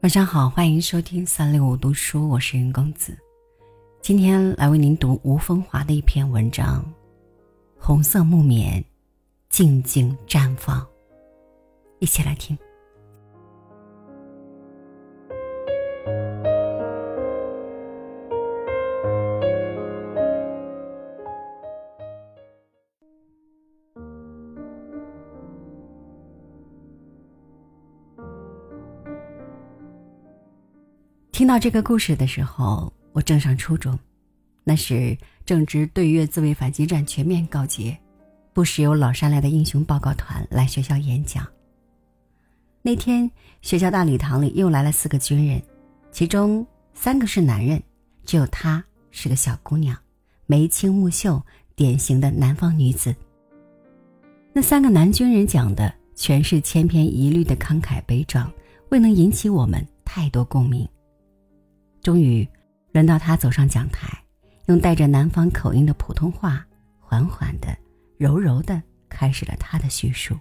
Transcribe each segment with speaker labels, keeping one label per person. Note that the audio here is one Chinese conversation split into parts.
Speaker 1: 晚上好，欢迎收听365读书，我是云公子。今天来为您读吴风华的一篇文章，红色木棉静静绽放，一起来听。听到这个故事的时候，我正上初中，那时正值对越自卫反击战全面告捷，不时有老山来的英雄报告团来学校演讲。那天学校大礼堂里又来了4个军人，其中3个是男人，只有她是个小姑娘，眉清目秀，典型的南方女子。那3个男军人讲的全是千篇一律的慷慨悲壮，未能引起我们太多共鸣。终于轮到他走上讲台，用带着南方口音的普通话缓缓的柔柔的开始了他的叙述。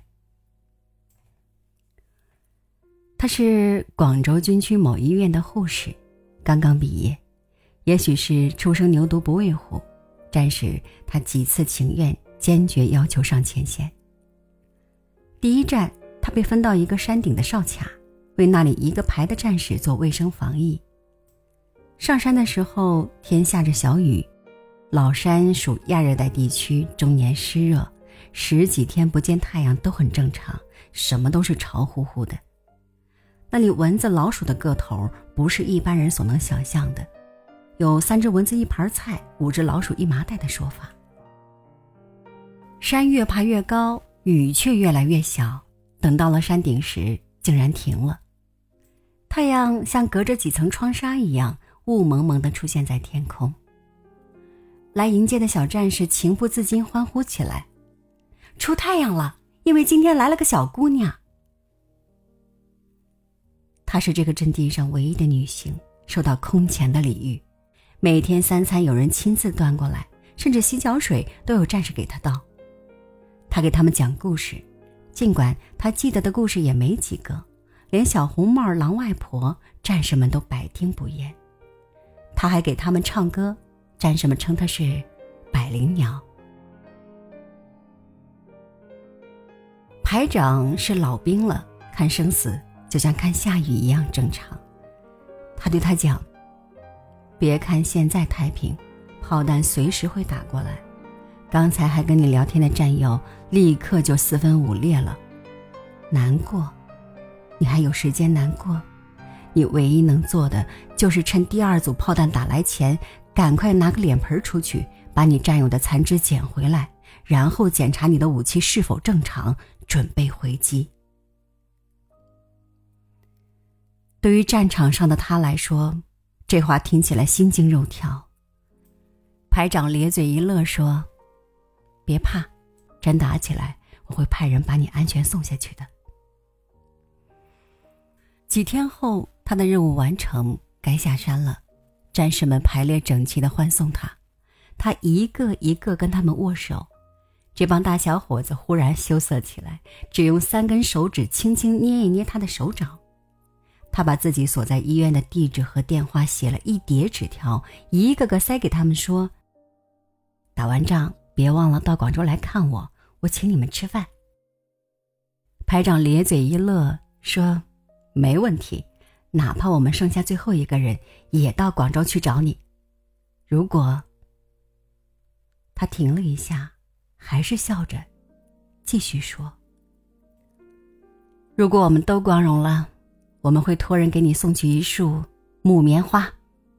Speaker 1: 他是广州军区某医院的护士，刚刚毕业，也许是初生牛犊不畏虎，战时他几次情愿坚决要求上前线。第一站他被分到一个山顶的哨卡，为那里一个排的战士做卫生防疫。上山的时候天下着小雨，老山属亚热带地区，终年湿热，10几天不见太阳都很正常，什么都是潮乎乎的。那里蚊子老鼠的个头不是一般人所能想象的，有3只蚊子1盘菜，5只老鼠1麻袋的说法。山越爬越高，雨却越来越小，等到了山顶时竟然停了。太阳像隔着几层窗纱一样雾蒙蒙地出现在天空。来迎接的小战士情不自禁欢呼起来，出太阳了，因为今天来了个小姑娘。她是这个阵地上唯一的女性，受到空前的礼遇，每天3餐有人亲自端过来，甚至洗脚水都有战士给她倒。她给他们讲故事，尽管她记得的故事也没几个，连小红帽狼外婆战士们都百听不厌。他还给他们唱歌，战士们称他是百灵鸟。排长是老兵了，看生死就像看下雨一样正常。他对他讲，别看现在太平，炮弹随时会打过来，刚才还跟你聊天的战友立刻就4分5裂了。难过，你还有时间难过？你唯一能做的就是趁第2组炮弹打来前，赶快拿个脸盆出去，把你战友的残肢捡回来，然后检查你的武器是否正常，准备回击。对于战场上的他来说，这话听起来心惊肉跳。排长咧嘴一乐说，别怕，真打起来我会派人把你安全送下去的。几天后，他的任务完成，该下山了。战士们排列整齐地欢送他，他一个一个跟他们握手。这帮大小伙子忽然羞涩起来，只用3根手指轻轻捏一捏他的手掌。他把自己所在医院的地址和电话写了一叠纸条，一个个塞给他们说，打完仗别忘了到广州来看我，我请你们吃饭。排长咧嘴一乐说，没问题，哪怕我们剩下最后一个人也到广州去找你。如果……他停了一下，还是笑着继续说，如果我们都光荣了，我们会托人给你送去一束木棉花。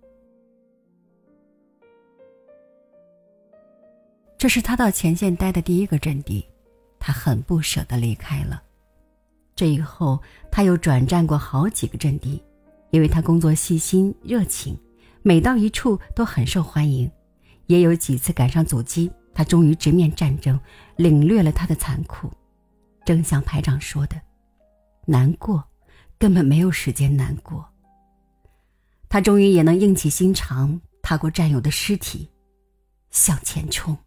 Speaker 1: 这是他到前线待的第1个阵地，他很不舍得离开了。这以后他又转战过好几个阵地，因为他工作细心热情，每到一处都很受欢迎。也有几次赶上阻击，他终于直面战争，领略了他的残酷。正像排长说的，难过根本没有时间难过。他终于也能硬起心肠，踏过战友的尸体，向前冲。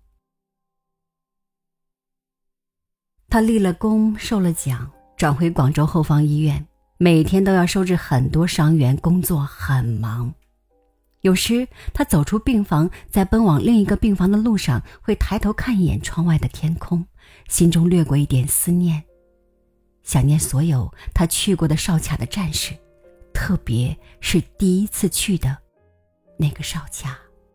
Speaker 1: 他立了功，受了奖，转回广州后方医院， 每天都要收治很多伤员，工作很忙。有时他走出病房，在奔往另一个病房的路上，会抬头看一眼窗外的天空，心中掠过一点思念，想念所有他去过的哨卡的战士，特别是第一次去的那个哨卡。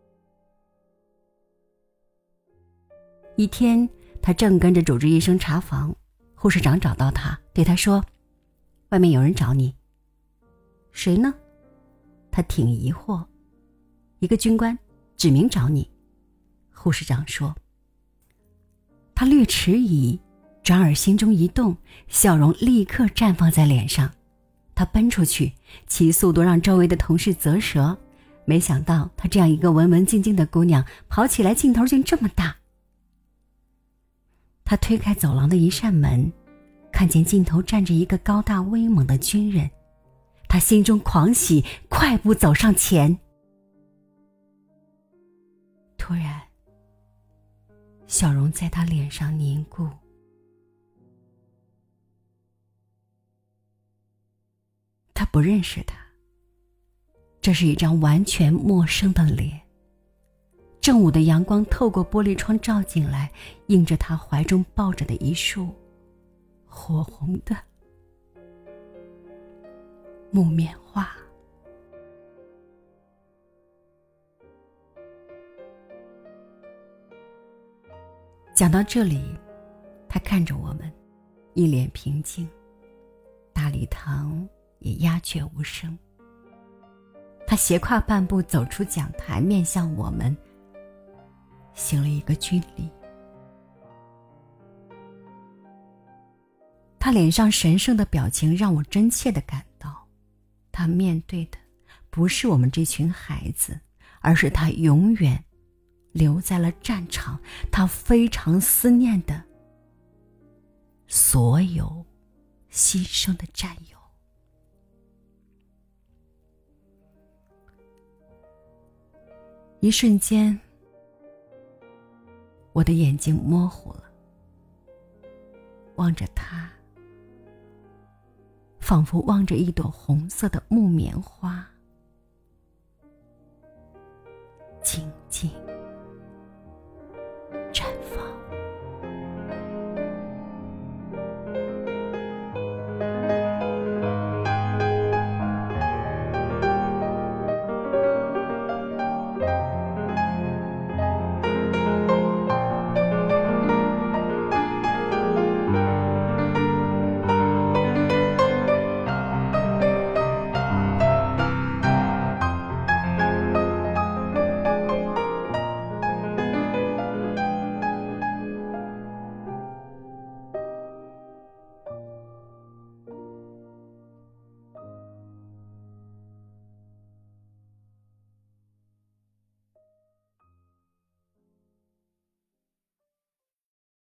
Speaker 1: 一天，他正跟着主治医生查房，护士长找到他，对他说：“外面有人找你。”“谁呢？”他挺疑惑。“一个军官，指名找你。”护士长说。他略迟疑，转而心中一动，笑容立刻绽放在脸上。他奔出去，其速度让周围的同事啧舌，没想到她这样一个文文静静的姑娘，跑起来劲头竟这么大。他推开走廊的一扇门，看见尽头站着一个高大威猛的军人，他心中狂喜，快步走上前。突然，笑容在他脸上凝固。他不认识他，这是一张完全陌生的脸。正午的阳光透过玻璃窗照进来，映着他怀中抱着的一束火红的木棉花。讲到这里，他看着我们，一脸平静，大礼堂也鸦雀无声。他斜跨半步走出讲台，面向我们，行了一个军礼。他脸上神圣的表情让我真切地感到，他面对的不是我们这群孩子，而是他永远留在了战场，他非常思念的所有牺牲的战友。一瞬间，我的眼睛模糊了，望着他，仿佛望着一朵红色的木棉花，静静